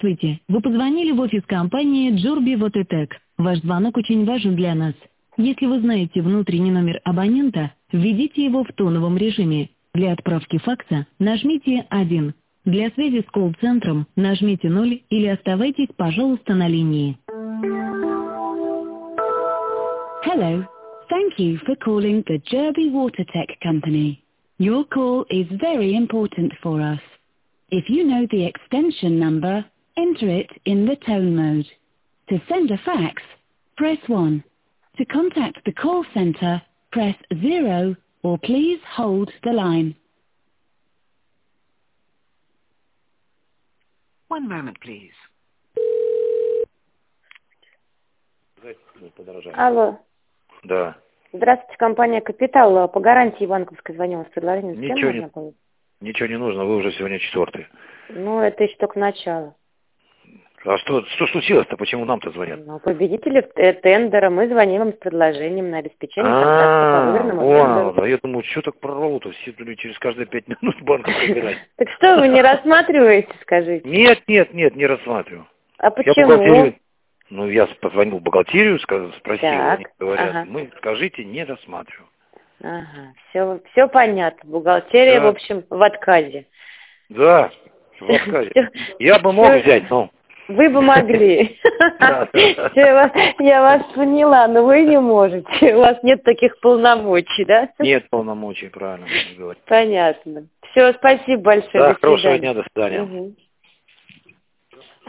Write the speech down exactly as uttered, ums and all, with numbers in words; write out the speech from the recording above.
Здравствуйте. Вы позвонили в офис компании Джурби Вотетек. Ваш звонок очень важен для нас. Если вы знаете внутренний номер абонента, введите его в тоновом режиме. Для отправки факса нажмите один. Для связи с колл-центром нажмите ноль или оставайтесь, пожалуйста, на линии. Hello. Thank you for calling the Jurby Watertech Company. Your call is very important for us. If you know the extension number, enter it in the tone mode. To send a fax, press one. To contact the call center, press zero, or please hold the line. One moment, please. Алло. Да. Здравствуйте, компания «Капитал». По гарантии банковской звонила с предложением. С кем Ничего можно не, поговорить? ничего не нужно, вы уже сегодня четвертый. Ну, это еще только начало. А что, что случилось-то? Почему нам-то звонят? Ну, победители э, тендера. Мы звоним им с предложением на обеспечение контракта по выигранному понял, тендеру. да, я думаю, что так прорвало-то, все люди через каждые пять минут банком собирать. Так что вы не рассматриваете, скажите? Нет, нет, нет, не рассматриваю. А Я почему? бухгалтерию, ну, я позвонил в бухгалтерию, сказал, спросил, Так, они говорят, ага. мы, скажите, не рассматриваю. Ага, все, все понятно. Бухгалтерия, Да. в общем, в отказе. Да, в отказе. Всё- Я бы мог всё- взять, но... Вы бы могли. Да. Всё, Я вас, я вас поняла, но вы не можете. У вас нет таких полномочий, да? Нет полномочий, правильно говорить. Понятно. Все, спасибо большое. Да, До хорошего свидания. дня, до свидания. Мгм.